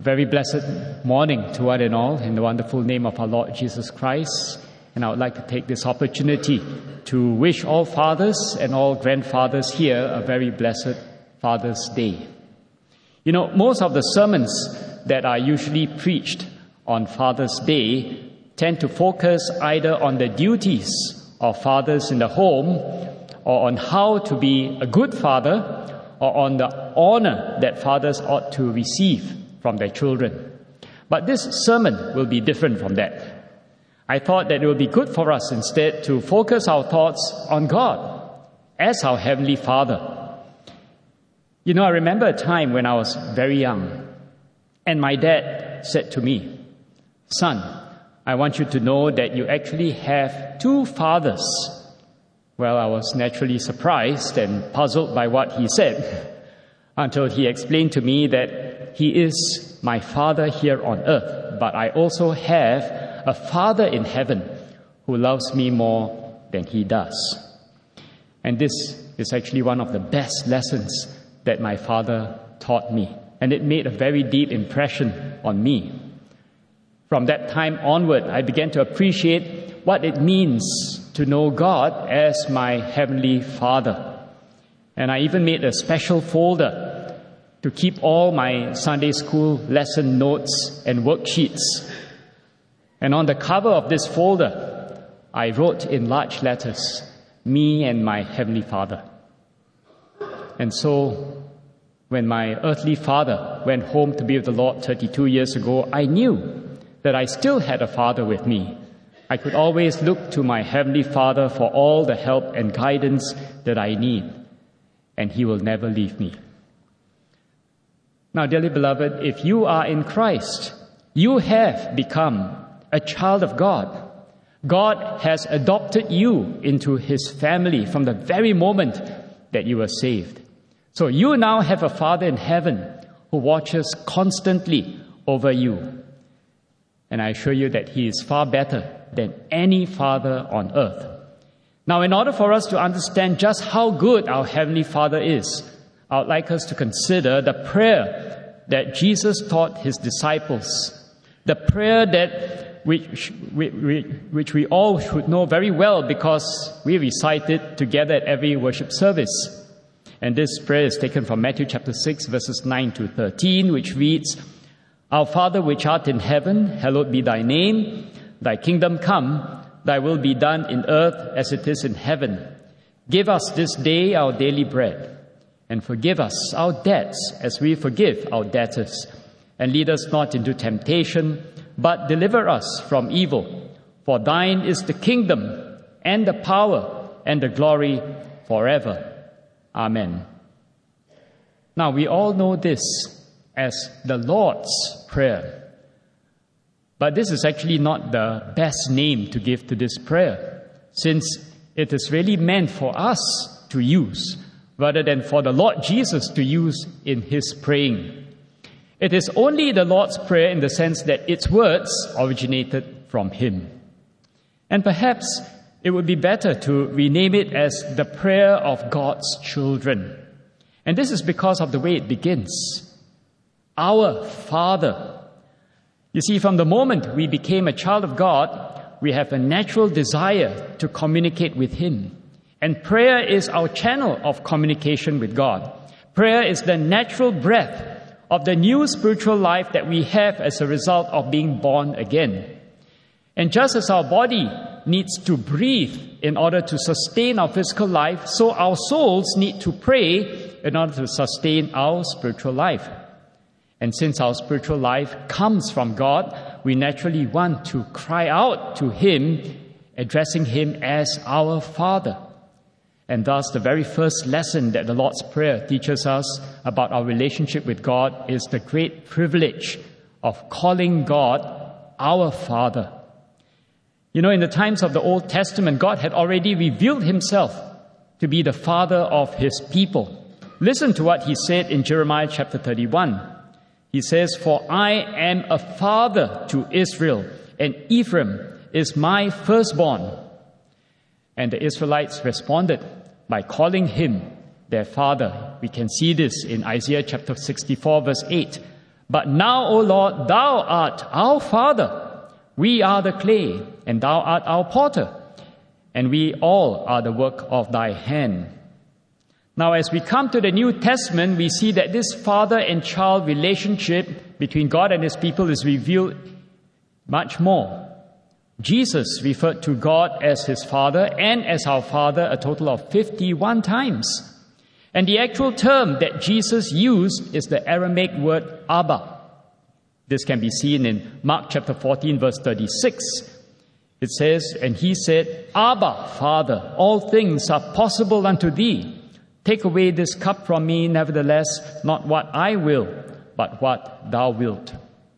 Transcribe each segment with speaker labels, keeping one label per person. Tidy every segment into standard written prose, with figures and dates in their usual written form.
Speaker 1: Very blessed morning to one and all in the wonderful name of our Lord Jesus Christ. And I would like to take this opportunity to wish all fathers and all grandfathers here a very blessed Father's Day. You know, most of the sermons that are usually preached on Father's Day tend to focus either on the duties of fathers in the home or on how to be a good father or on the honor that fathers ought to receive from their children. But this sermon will be different from that. I thought that it would be good for us instead to focus our thoughts on God as our Heavenly Father. You know, I remember a time when I was very young, and my dad said to me, "Son, I want you to know that you actually have two fathers." Well, I was naturally surprised and puzzled by what he said, until he explained to me that he is my father here on earth, but I also have a Father in heaven who loves me more than he does. And this is actually one of the best lessons that my father taught me, and it made a very deep impression on me. From that time onward, I began to appreciate what it means to know God as my Heavenly Father. And I even made a special folder to keep all my Sunday school lesson notes and worksheets. And on the cover of this folder, I wrote in large letters, "Me and my Heavenly Father." And so, when my earthly father went home to be with the Lord 32 years ago, I knew that I still had a father with me. I could always look to my Heavenly Father for all the help and guidance that I need, and He will never leave me. Now, dearly beloved, if you are in Christ, you have become a child of God. God has adopted you into His family from the very moment that you were saved. So you now have a Father in heaven who watches constantly over you. And I assure you that He is far better than any father on earth. Now, in order for us to understand just how good our Heavenly Father is, I would like us to consider the prayer that Jesus taught His disciples, the prayer that which we all should know very well because we recite it together at every worship service. And this prayer is taken from Matthew chapter 6, verses 9 to 13, which reads, "Our Father which art in heaven, hallowed be thy name. Thy kingdom come, thy will be done in earth as it is in heaven. Give us this day our daily bread. And forgive us our debts as we forgive our debtors. And lead us not into temptation, but deliver us from evil. For thine is the kingdom, and the power, and the glory forever. Amen." Now, we all know this as the Lord's Prayer. But this is actually not the best name to give to this prayer, since it is really meant for us to use, rather than for the Lord Jesus to use in His praying. It is only the Lord's Prayer in the sense that its words originated from Him. And perhaps it would be better to rename it as the prayer of God's children. And this is because of the way it begins. Our Father. You see, from the moment we became a child of God, we have a natural desire to communicate with Him. And prayer is our channel of communication with God. Prayer is the natural breath of the new spiritual life that we have as a result of being born again. And just as our body needs to breathe in order to sustain our physical life, so our souls need to pray in order to sustain our spiritual life. And since our spiritual life comes from God, we naturally want to cry out to Him, addressing Him as our Father. And thus, the very first lesson that the Lord's Prayer teaches us about our relationship with God is the great privilege of calling God our Father. You know, in the times of the Old Testament, God had already revealed Himself to be the Father of His people. Listen to what He said in Jeremiah chapter 31. He says, "For I am a father to Israel, and Ephraim is my firstborn." And the Israelites responded by calling Him their Father. We can see this in Isaiah chapter 64, verse 8. But now, O Lord, thou art our Father. We are the clay, and thou art our potter, and we all are the work of thy hand. Now, as we come to the New Testament, we see that this father and child relationship between God and his people is revealed much more. Jesus referred to God as his Father and as our Father a total of 51 times. And the actual term that Jesus used is the Aramaic word Abba. This can be seen in Mark chapter 14, verse 36. It says, "And he said, Abba, Father, all things are possible unto thee. Take away this cup from me, nevertheless, not what I will, but what thou wilt."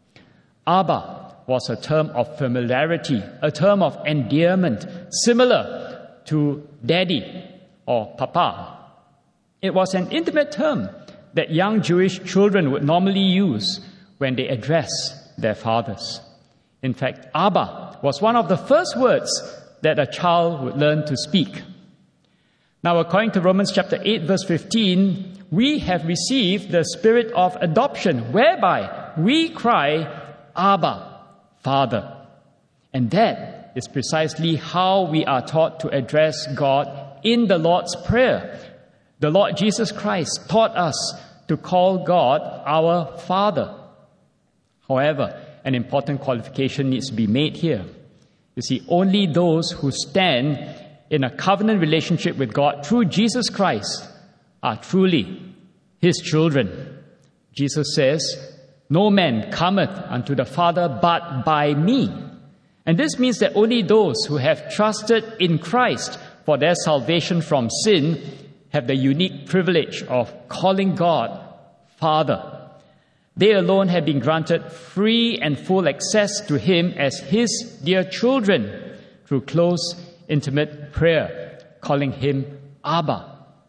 Speaker 1: Abba was a term of familiarity, a term of endearment, similar to daddy or papa. It was an intimate term that young Jewish children would normally use when they address their fathers. In fact, Abba was one of the first words that a child would learn to speak. Now, according to Romans chapter 8, verse 15, we have received the spirit of adoption, whereby we cry, Abba, Father. And that is precisely how we are taught to address God in the Lord's Prayer. The Lord Jesus Christ taught us to call God our Father. However, an important qualification needs to be made here. You see, only those who stand in a covenant relationship with God through Jesus Christ are truly his children. Jesus says, "No man cometh unto the Father but by me." And this means that only those who have trusted in Christ for their salvation from sin have the unique privilege of calling God Father. They alone have been granted free and full access to him as his dear children through close, intimate prayer, calling him Abba.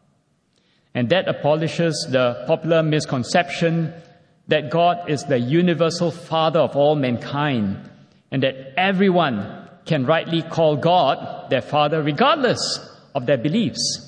Speaker 1: And that abolishes the popular misconception that God is the universal Father of all mankind, and that everyone can rightly call God their Father regardless of their beliefs.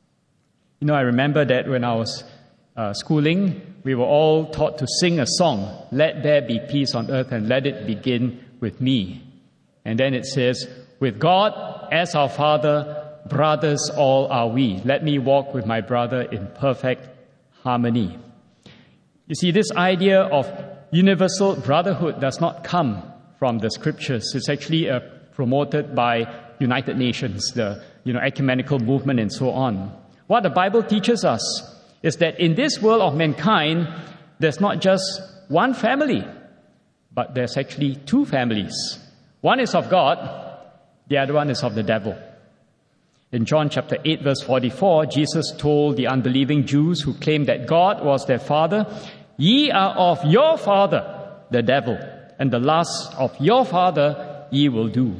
Speaker 1: You know, I remember that when I was schooling, we were all taught to sing a song, "Let there be peace on earth and let it begin with me." And then it says, "With God as our Father, brothers all are we. Let me walk with my brother in perfect harmony." You see, this idea of universal brotherhood does not come from the scriptures. It's actually promoted by United Nations, the ecumenical movement and so on. What the Bible teaches us is that in this world of mankind, there's not just one family, but there's actually two families. One is of God, the other one is of the devil. In John chapter 8, verse 44, Jesus told the unbelieving Jews who claimed that God was their father, "Ye are of your father, the devil, and the lusts of your father ye will do."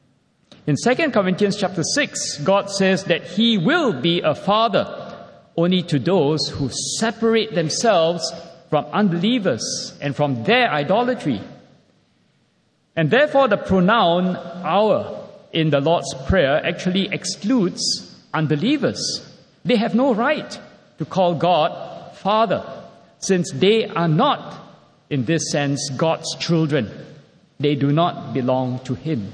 Speaker 1: In 2 Corinthians chapter 6, God says that he will be a father only to those who separate themselves from unbelievers and from their idolatry. And therefore, the pronoun our in the Lord's Prayer actually excludes unbelievers. They have no right to call God Father, since they are not, in this sense, God's children. They do not belong to him.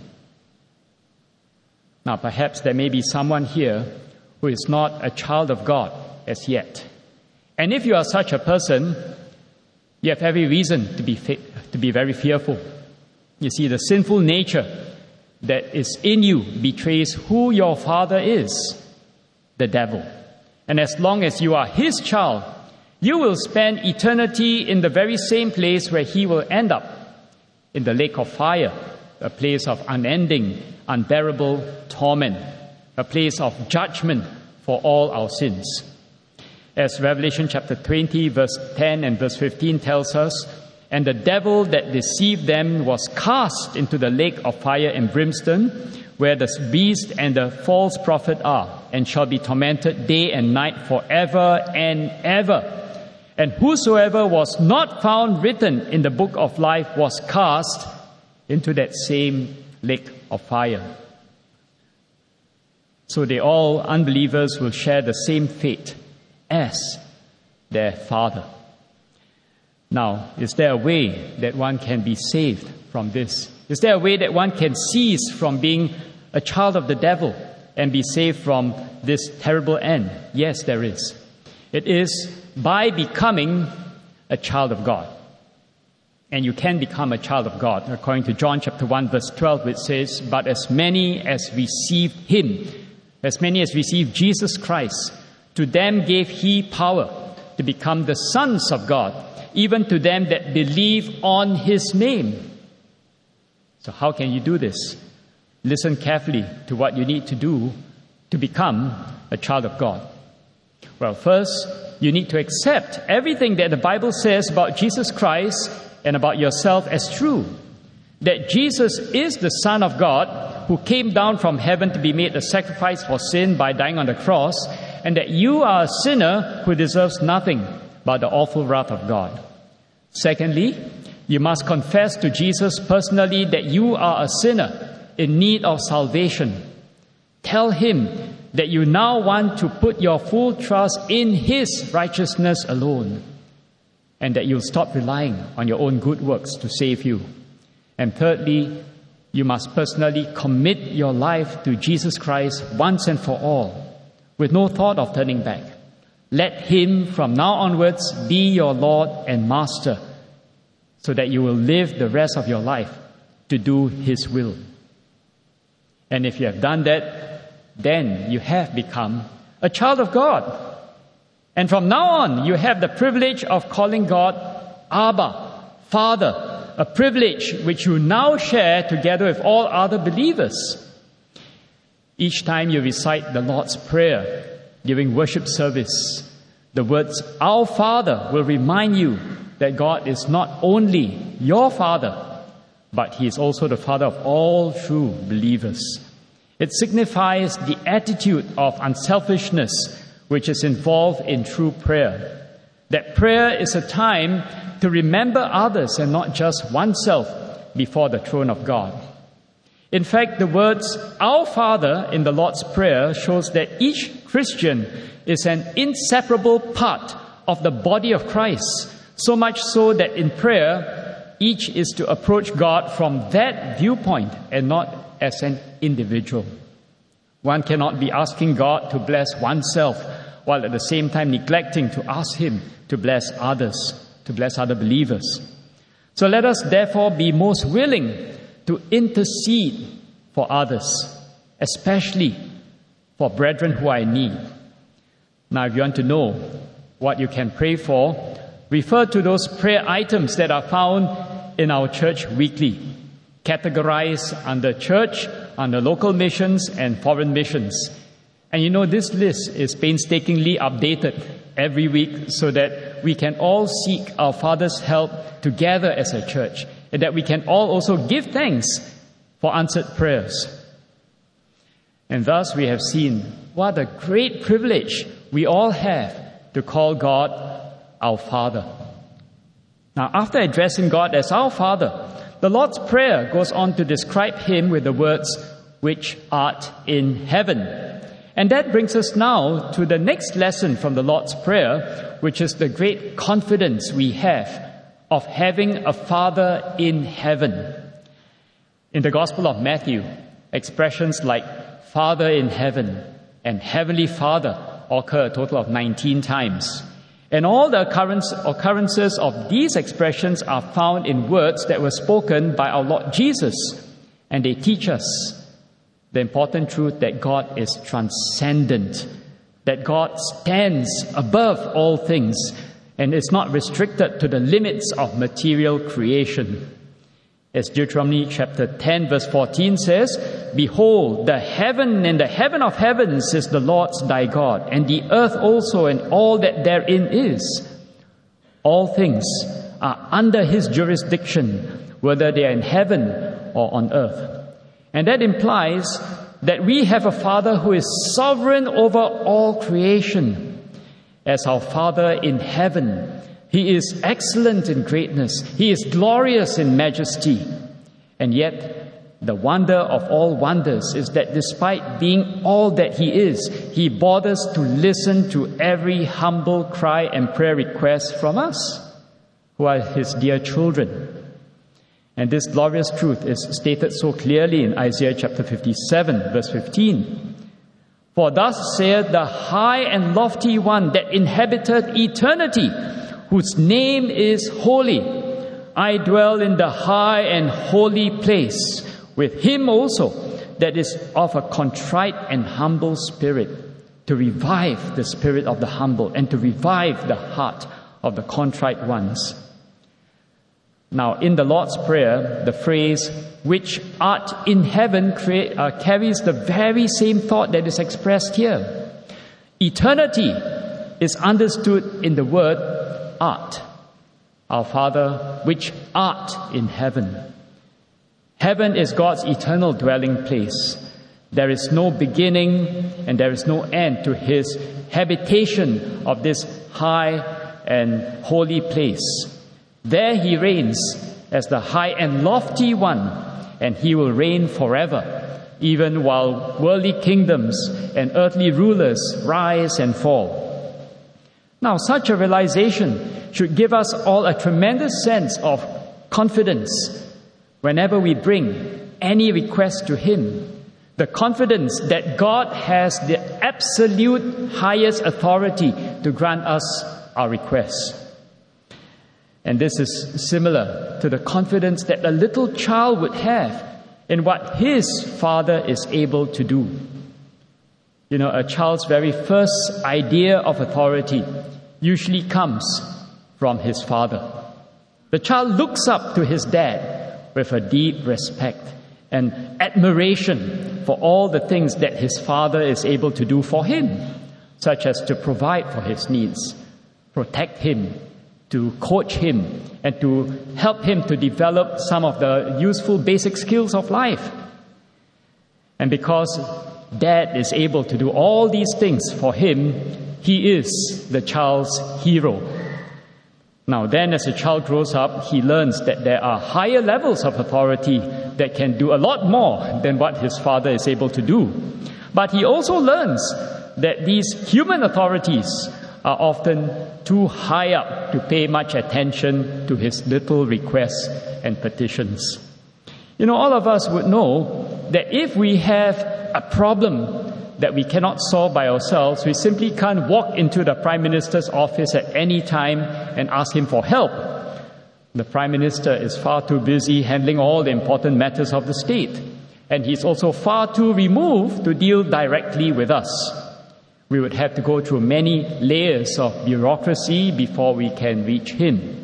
Speaker 1: Now, perhaps there may be someone here who is not a child of God as yet. And if you are such a person, you have every reason to be very fearful. You see, the sinful nature that is in you betrays who your father is, the devil. And as long as you are his child, you will spend eternity in the very same place where he will end up, in the lake of fire, a place of unending, unbearable torment, a place of judgment for all our sins. As Revelation chapter 20, verse 10 and verse 15 tells us, "And the devil that deceived them was cast into the lake of fire and brimstone, where the beast and the false prophet are, and shall be tormented day and night forever and ever. And whosoever was not found written in the book of life was cast into that same lake of fire." So they all, unbelievers, will share the same fate as their father. Now, is there a way that one can be saved from this? Is there a way that one can cease from being a child of the devil and be saved from this terrible end? Yes, there is. It is by becoming a child of God. And you can become a child of God. According to John chapter 1, verse 12, it says, "But as many as received him, as many as received Jesus Christ, to them gave he power to become the sons of God, even to them that believe on his name." So how can you do this? Listen carefully to what you need to do to become a child of God. Well, first, you need to accept everything that the Bible says about Jesus Christ and about yourself as true. That Jesus is the Son of God who came down from heaven to be made a sacrifice for sin by dying on the cross, and that you are a sinner who deserves nothing but the awful wrath of God. Secondly, you must confess to Jesus personally that you are a sinner in need of salvation. Tell him that you now want to put your full trust in his righteousness alone, and that you'll stop relying on your own good works to save you. And thirdly, you must personally commit your life to Jesus Christ once and for all, with no thought of turning back. Let him from now onwards be your Lord and Master, so that you will live the rest of your life to do his will. And if you have done that, then you have become a child of God. And from now on, you have the privilege of calling God Abba, Father, a privilege which you now share together with all other believers. Each time you recite the Lord's Prayer during worship service, the words "Our Father" will remind you that God is not only your Father, but he is also the Father of all true believers. It signifies the attitude of unselfishness which is involved in true prayer. That prayer is a time to remember others and not just oneself before the throne of God. In fact, the words "Our Father" in the Lord's Prayer shows that each Christian is an inseparable part of the body of Christ, so much so that in prayer, each is to approach God from that viewpoint and not as an individual. One cannot be asking God to bless oneself while at the same time neglecting to ask him to bless others, to bless other believers. So let us therefore be most willing to intercede for others, especially for brethren who are in need. Now, if you want to know what you can pray for, refer to those prayer items that are found in our church weekly, categorized under church, under local missions, and foreign missions. And you know, this list is painstakingly updated every week so that we can all seek our Father's help together as a church, and that we can all also give thanks for answered prayers. And thus we have seen what a great privilege we all have to call God our Father. Now, after addressing God as our Father, the Lord's Prayer goes on to describe him with the words, "which art in heaven." And that brings us now to the next lesson from the Lord's Prayer, which is the great confidence we have of having a Father in heaven. In the Gospel of Matthew, expressions like Father in heaven and Heavenly Father occur a total of 19 times. And all the occurrences of these expressions are found in words that were spoken by our Lord Jesus, and they teach us the important truth that God is transcendent, that God stands above all things and is not restricted to the limits of material creation. As Deuteronomy chapter 10 verse 14 says, "Behold, the heaven and the heaven of heavens is the Lord's thy God, and the earth also and all that therein is. All things are under his jurisdiction, whether they are in heaven or on earth." And that implies that we have a Father who is sovereign over all creation. As our Father in heaven, he is excellent in greatness. He is glorious in majesty. And yet, the wonder of all wonders is that despite being all that he is, he bothers to listen to every humble cry and prayer request from us. who are his dear children. And this glorious truth is stated so clearly in Isaiah chapter 57, verse 15. For thus saith the high and lofty one that inhabiteth eternity, whose name is holy. I dwell in the high and holy place with him also that is of a contrite and humble spirit, to revive the spirit of the humble and to revive the heart of the contrite ones. Now, in the Lord's Prayer, the phrase, which art in heaven, carries the very same thought that is expressed here. Eternity is understood in the word art. Our Father, which art in heaven. Heaven is God's eternal dwelling place. There is no beginning and there is no end to his habitation of this high and holy place. There he reigns as the high and lofty one, and he will reign forever, even while worldly kingdoms and earthly rulers rise and fall. Now, such a realization should give us all a tremendous sense of confidence whenever we bring any request to him. The confidence that God has the absolute highest authority to grant us our requests. And this is similar to the confidence that a little child would have in what his father is able to do. You know, a child's very first idea of authority usually comes from his father. The child looks up to his dad with a deep respect and admiration for all the things that his father is able to do for him, such as to provide for his needs, protect him, to coach him, and to help him to develop some of the useful basic skills of life. And because dad is able to do all these things for him, he is the child's hero. Now then, as a child grows up, he learns that there are higher levels of authority that can do a lot more than what his father is able to do. But he also learns that these human authorities are often too high up to pay much attention to his little requests and petitions. You know, all of us would know that if we have a problem that we cannot solve by ourselves, we simply can't walk into the Prime Minister's office at any time and ask him for help. The Prime Minister is far too busy handling all the important matters of the state, and he's also far too removed to deal directly with us. We would have to go through many layers of bureaucracy before we can reach him.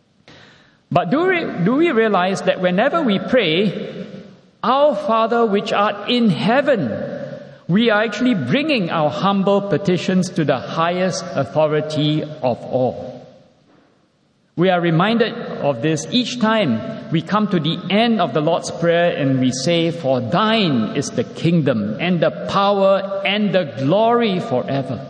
Speaker 1: But do we realize that whenever we pray, Our Father which art in heaven, we are actually bringing our humble petitions to the highest authority of all. We are reminded of this each time we come to the end of the Lord's Prayer and we say, "For thine is the kingdom and the power and the glory forever."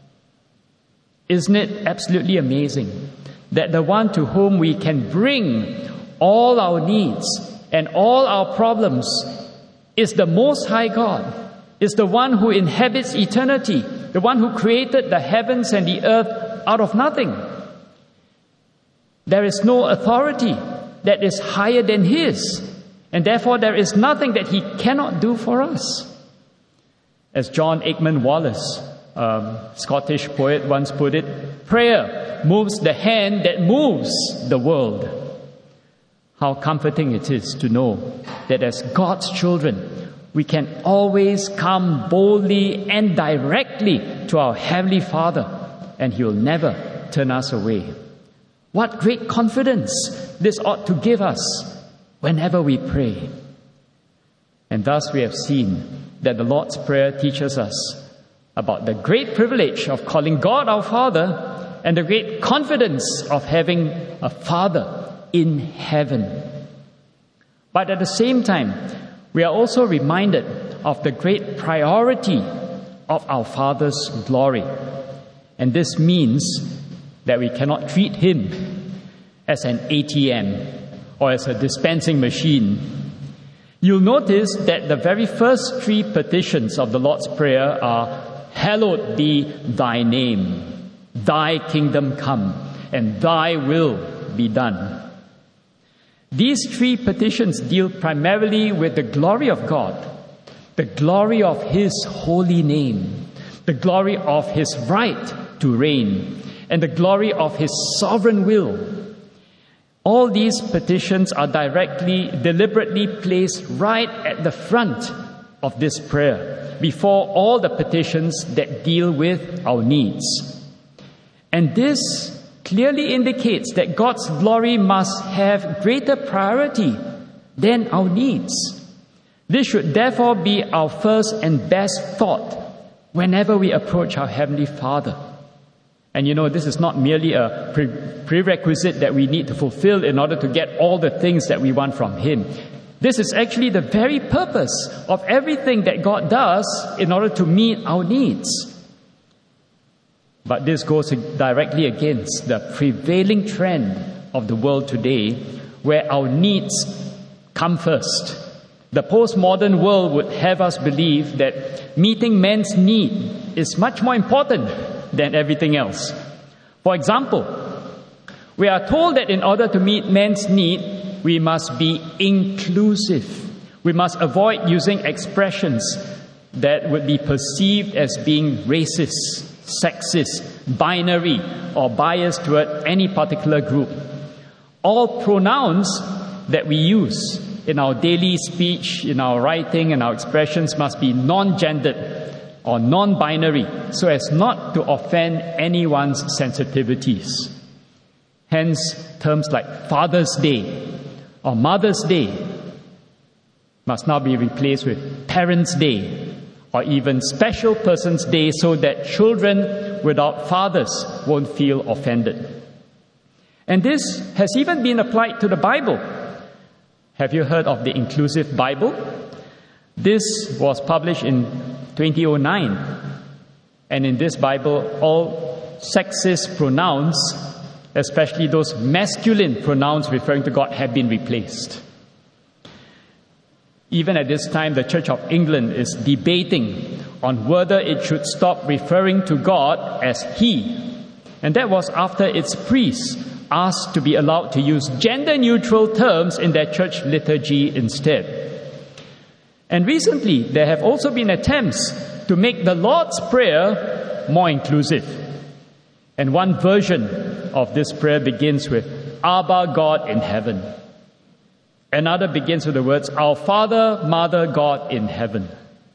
Speaker 1: Isn't it absolutely amazing that the one to whom we can bring all our needs and all our problems is the Most High God, is the one who inhabits eternity, the one who created the heavens and the earth out of nothing? There is no authority that is higher than his, and therefore there is nothing that he cannot do for us. As John Aikman Wallace, Scottish poet, once put it, prayer moves the hand that moves the world. How comforting it is to know that as God's children, we can always come boldly and directly to our Heavenly Father, and He will never turn us away. What great confidence this ought to give us whenever we pray. And thus we have seen that the Lord's Prayer teaches us about the great privilege of calling God our Father and the great confidence of having a Father in heaven. But at the same time, we are also reminded of the great priority of our Father's glory. And this means that we cannot treat Him as an ATM or as a dispensing machine. You'll notice that the very first three petitions of the Lord's Prayer are, "Hallowed be thy name, thy kingdom come, and thy will be done. These three petitions deal primarily with the glory of God, the glory of His holy name, the glory of His right to reign, and the glory of His sovereign will. All these petitions are deliberately placed right at the front of this prayer, before all the petitions that deal with our needs. And this clearly indicates that God's glory must have greater priority than our needs. This should therefore be our first and best thought whenever we approach our Heavenly Father. And this is not merely a prerequisite that we need to fulfill in order to get all the things that we want from Him. This is actually the very purpose of everything that God does in order to meet our needs. But this goes directly against the prevailing trend of the world today, where our needs come first. The postmodern world would have us believe that meeting man's need is much more important than everything else. For example, we are told that in order to meet man's need, we must be inclusive. We must avoid using expressions that would be perceived as being racist, sexist, binary, or biased toward any particular group. All pronouns that we use in our daily speech, in our writing, and our expressions must be non-gendered or non-binary, so as not to offend anyone's sensitivities. Hence, terms like Father's Day or Mother's Day must now be replaced with Parents' Day, or even Special Persons Day, so that children without fathers won't feel offended. And this has even been applied to the Bible. Have you heard of the Inclusive Bible? This was published in 2009. And in this Bible, all sexist pronouns, especially those masculine pronouns referring to God, have been replaced. Even at this time, the Church of England is debating on whether it should stop referring to God as He. And that was after its priests asked to be allowed to use gender-neutral terms in their church liturgy instead. And recently, there have also been attempts to make the Lord's Prayer more inclusive. And one version of this prayer begins with, Abba, God in heaven. Another begins with the words, Our Father, Mother, God in heaven.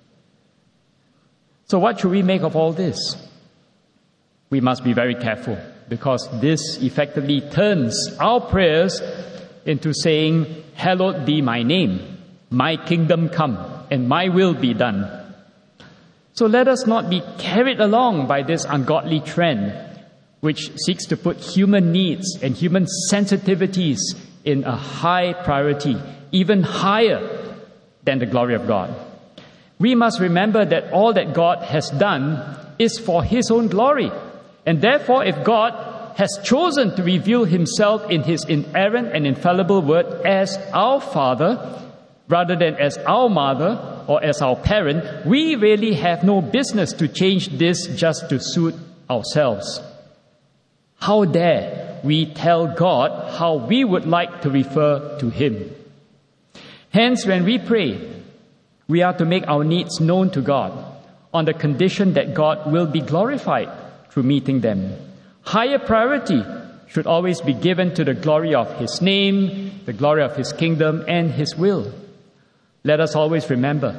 Speaker 1: So what should we make of all this? We must be very careful, because this effectively turns our prayers into saying, Hallowed be my name, my kingdom come, and my will be done. So let us not be carried along by this ungodly trend, which seeks to put human needs and human sensitivities in a high priority, even higher than the glory of God. We must remember that all that God has done is for His own glory. And therefore, if God has chosen to reveal Himself in His inerrant and infallible word as our Father, rather than as our mother or as our parent, we really have no business to change this just to suit ourselves. How dare we tell God how we would like to refer to Him? Hence, when we pray, we are to make our needs known to God on the condition that God will be glorified through meeting them. Higher priority should always be given to the glory of His name, the glory of His kingdom, and His will. Let us always remember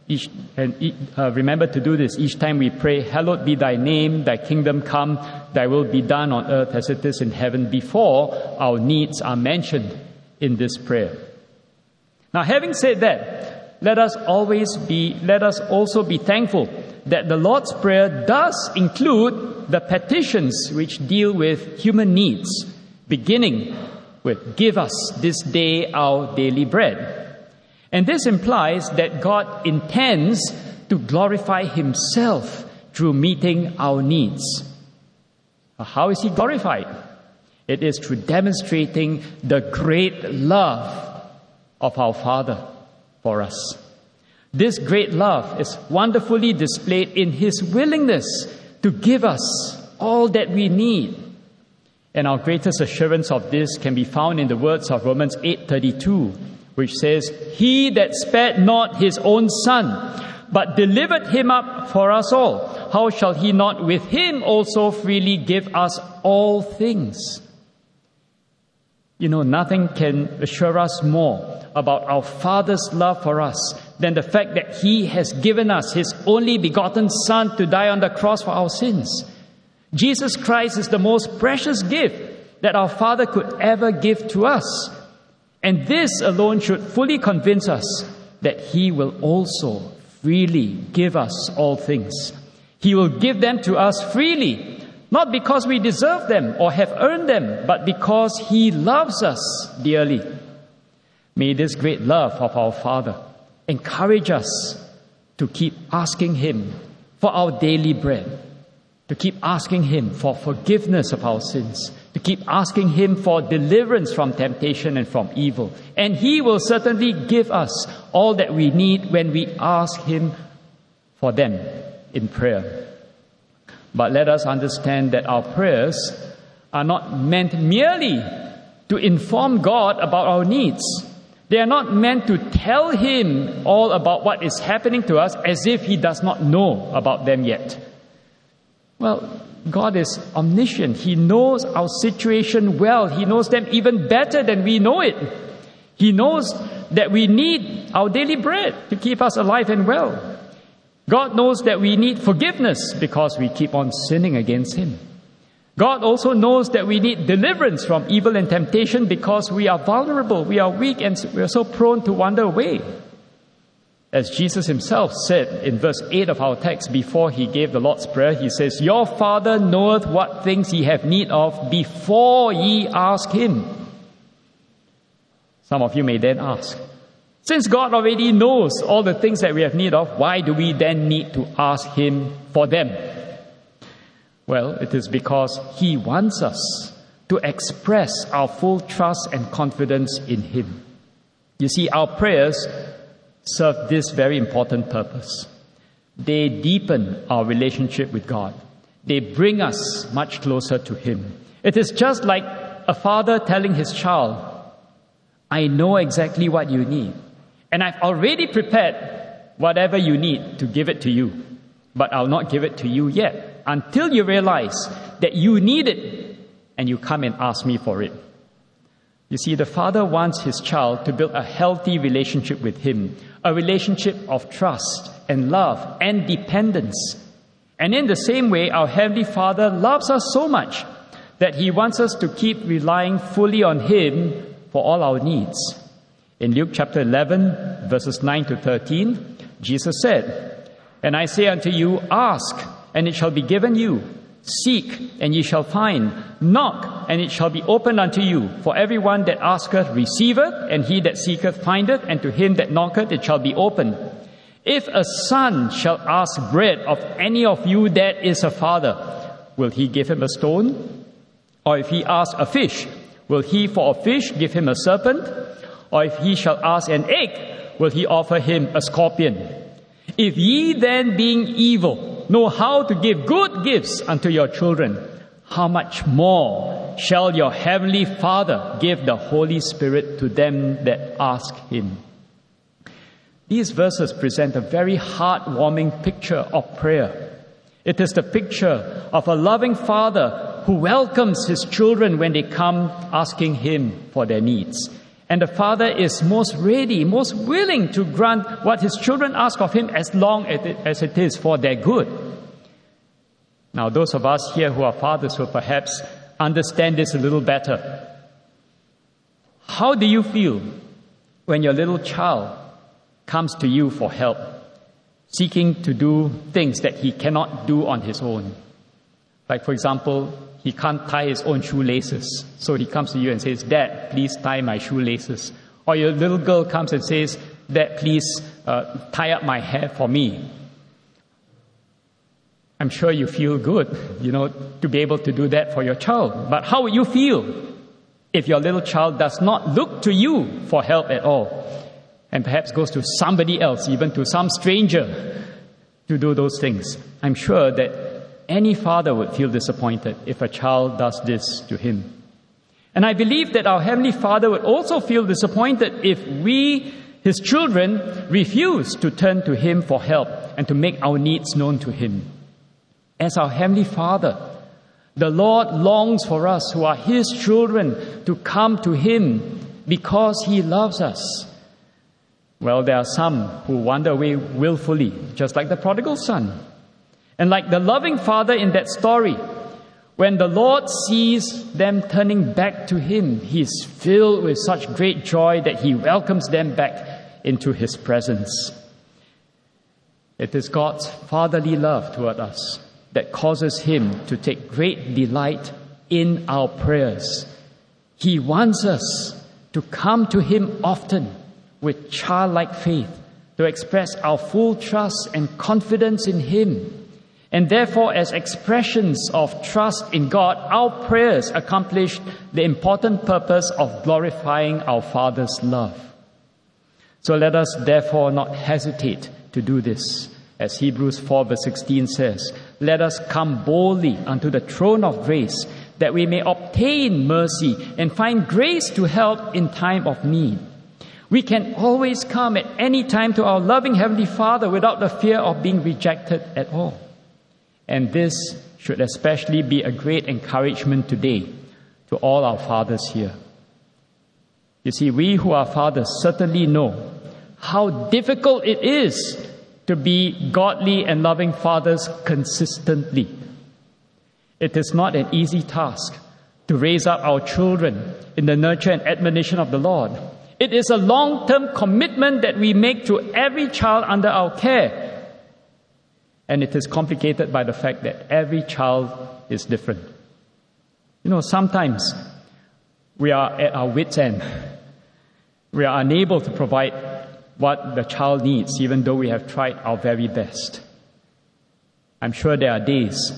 Speaker 1: to do this each time we pray, Hallowed be Thy name, Thy kingdom come, Thy will be done on earth as it is in heaven, before our needs are mentioned in this prayer. Now, having said that, let us also be thankful that the Lord's Prayer does include the petitions which deal with human needs, beginning with, Give us this day our daily bread. And this implies that God intends to glorify Himself through meeting our needs. How is He glorified? It is through demonstrating the great love of our Father for us. This great love is wonderfully displayed in His willingness to give us all that we need. And our greatest assurance of this can be found in the words of Romans 8:32, which says, "He that spared not his own son, but delivered him up for us all, how shall he not with him also freely give us all things?" You know, nothing can assure us more about our Father's love for us than the fact that He has given us His only begotten Son to die on the cross for our sins. Jesus Christ is the most precious gift that our Father could ever give to us. And this alone should fully convince us that He will also freely give us all things. He will give them to us freely, not because we deserve them or have earned them, but because He loves us dearly. May this great love of our Father encourage us to keep asking Him for our daily bread, to keep asking Him for forgiveness of our sins, to keep asking Him for deliverance from temptation and from evil. And He will certainly give us all that we need when we ask Him for them in prayer. But let us understand that our prayers are not meant merely to inform God about our needs. They are not meant to tell Him all about what is happening to us as if He does not know about them yet. Well, God is omniscient. He knows our situation well. He knows them even better than we know it. He knows that we need our daily bread to keep us alive and well. God knows that we need forgiveness because we keep on sinning against Him. God also knows that we need deliverance from evil and temptation because we are vulnerable, we are weak, and we are so prone to wander away. As Jesus Himself said in verse 8 of our text before He gave the Lord's Prayer, He says, "Your Father knoweth what things ye have need of before ye ask Him." Some of you may then ask, since God already knows all the things that we have need of, why do we then need to ask Him for them? Well, it is because He wants us to express our full trust and confidence in Him. You see, our prayers serve this very important purpose. They deepen our relationship with God. They bring us much closer to Him. It is just like a father telling his child, "I know exactly what you need. And I've already prepared whatever you need to give it to you. But I'll not give it to you yet until you realize that you need it and you come and ask me for it." You see, the Father wants His child to build a healthy relationship with Him, a relationship of trust and love and dependence. And in the same way, our Heavenly Father loves us so much that He wants us to keep relying fully on Him for all our needs. In Luke chapter 11, verses 9 to 13, Jesus said, "And I say unto you, ask, and it shall be given you. Seek, and ye shall find. Knock, and it shall be opened unto you. For everyone that asketh receiveth, and he that seeketh findeth, and to him that knocketh it shall be opened. If a son shall ask bread of any of you that is a father, will he give him a stone? Or if he ask a fish, will he for a fish give him a serpent? Or if he shall ask an egg, will he offer him a scorpion? If ye then, being evil, know how to give good gifts unto your children, how much more shall your heavenly Father give the Holy Spirit to them that ask Him?" These verses present a very heartwarming picture of prayer. It is the picture of a loving Father who welcomes His children when they come asking Him for their needs. And the Father is most ready, most willing to grant what His children ask of Him as long as it is for their good. Now, those of us here who are fathers will perhaps understand this a little better. How do you feel when your little child comes to you for help, seeking to do things that he cannot do on his own? Like, for example, he can't tie his own shoelaces. So he comes to you and says, "Dad, please tie my shoelaces." Or your little girl comes and says, "Dad, please tie up my hair for me." I'm sure you feel good, to be able to do that for your child. But how would you feel if your little child does not look to you for help at all, and perhaps goes to somebody else, even to some stranger, to do those things? I'm sure that any father would feel disappointed if a child does this to him. And I believe that our Heavenly Father would also feel disappointed if we, His children, refuse to turn to Him for help and to make our needs known to Him. As our Heavenly Father, the Lord longs for us who are His children to come to Him because He loves us. Well, there are some who wander away willfully, just like the prodigal son. And like the loving father in that story, when the Lord sees them turning back to Him, He is filled with such great joy that He welcomes them back into His presence. It is God's fatherly love toward us that causes Him to take great delight in our prayers. He wants us to come to Him often with childlike faith, to express our full trust and confidence in Him. And therefore, as expressions of trust in God, our prayers accomplish the important purpose of glorifying our Father's love. So let us therefore not hesitate to do this. As Hebrews 4 verse 16 says, let us come boldly unto the throne of grace, that we may obtain mercy and find grace to help in time of need. We can always come at any time to our loving Heavenly Father without the fear of being rejected at all. And this should especially be a great encouragement today to all our fathers here. You see, we who are fathers certainly know how difficult it is to be godly and loving fathers consistently. It is not an easy task to raise up our children in the nurture and admonition of the Lord. It is a long-term commitment that we make to every child under our care. And it is complicated by the fact that every child is different. You know, sometimes we are at our wits' end. We are unable to provide what the child needs, even though we have tried our very best. I'm sure there are days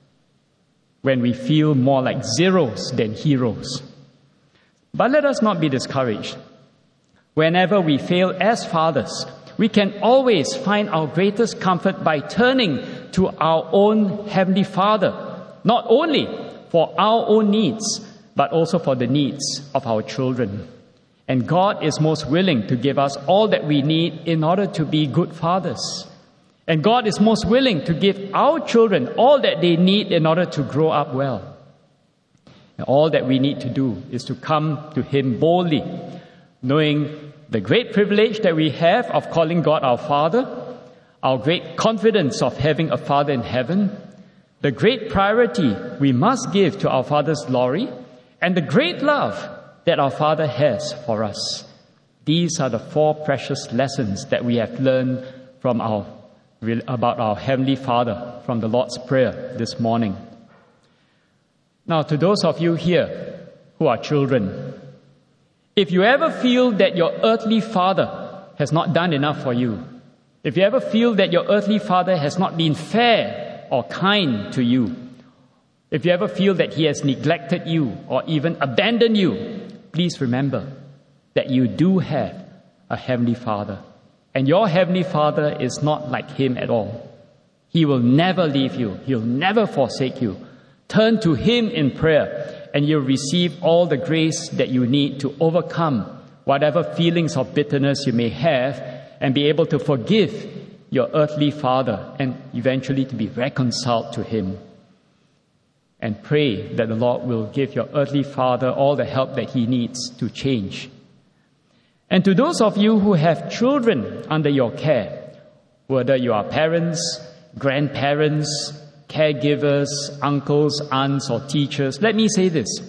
Speaker 1: when we feel more like zeros than heroes. But let us not be discouraged. Whenever we fail as fathers, we can always find our greatest comfort by turning to our own Heavenly Father, not only for our own needs, but also for the needs of our children. And God is most willing to give us all that we need in order to be good fathers. And God is most willing to give our children all that they need in order to grow up well. And all that we need to do is to come to Him boldly, knowing the great privilege that we have of calling God our Father, our great confidence of having a Father in heaven, the great priority we must give to our Father's glory, and the great love that our Father has for us. These are the 4 precious lessons that we have learned from about our Heavenly Father from the Lord's Prayer this morning. Now, to those of you here who are children, if you ever feel that your earthly father has not done enough for you, if you ever feel that your earthly father has not been fair or kind to you, if you ever feel that he has neglected you or even abandoned you, please remember that you do have a Heavenly Father. And your Heavenly Father is not like him at all. He will never leave you. He'll never forsake you. Turn to Him in prayer, and you'll receive all the grace that you need to overcome whatever feelings of bitterness you may have and be able to forgive your earthly father and eventually to be reconciled to Him. And pray that the Lord will give your earthly father all the help that he needs to change. And to those of you who have children under your care, whether you are parents, grandparents, caregivers, uncles, aunts, or teachers, let me say this.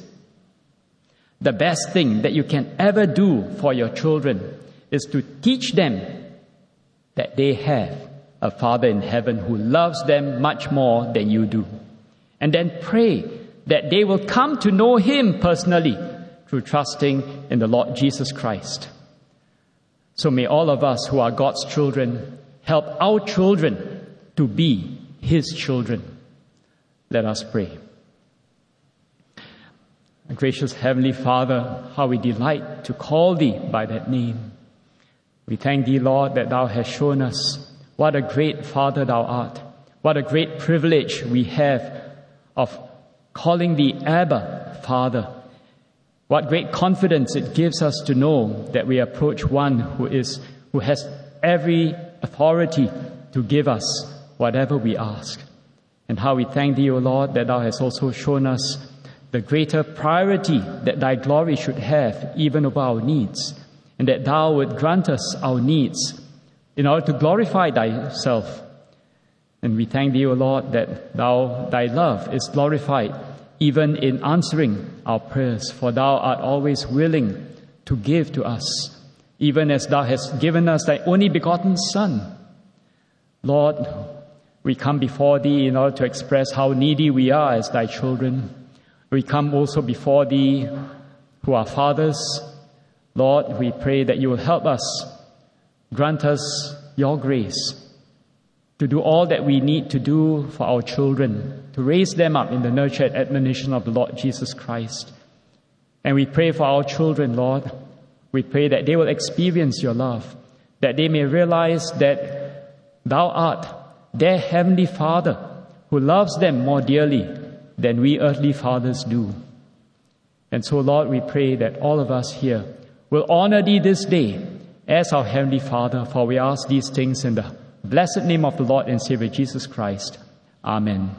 Speaker 1: The best thing that you can ever do for your children is to teach them that they have a Father in heaven who loves them much more than you do. And then pray that they will come to know Him personally through trusting in the Lord Jesus Christ. So may all of us who are God's children help our children to be His children. Let us pray. Gracious Heavenly Father, how we delight to call Thee by that name. We thank Thee, Lord, that Thou hast shown us what a great Father Thou art, What a great privilege we have of calling thee Abba, Father. What great confidence it gives us to know that we approach one who has every authority to give us whatever we ask. And how we thank thee, O Lord, that thou hast also shown us the greater priority that thy glory should have even over our needs, and that thou would grant us our needs in order to glorify thyself. And we thank thee, O Lord, that thy love is glorified even in answering our prayers, for thou art always willing to give to us, even as thou hast given us thy only begotten Son. Lord, we come before thee in order to express how needy we are as thy children. We come also before thee who are fathers. Lord, we pray that you will help us, grant us your grace to do all that we need to do for our children, to raise them up in the nurture and admonition of the Lord Jesus Christ. And we pray for our children, Lord. We pray that they will experience your love, that they may realize that thou art their heavenly Father who loves them more dearly than we earthly fathers do. And so, Lord, we pray that all of us here will honor thee this day as our heavenly Father, for we ask these things in the blessed name of the Lord and Savior Jesus Christ. Amen.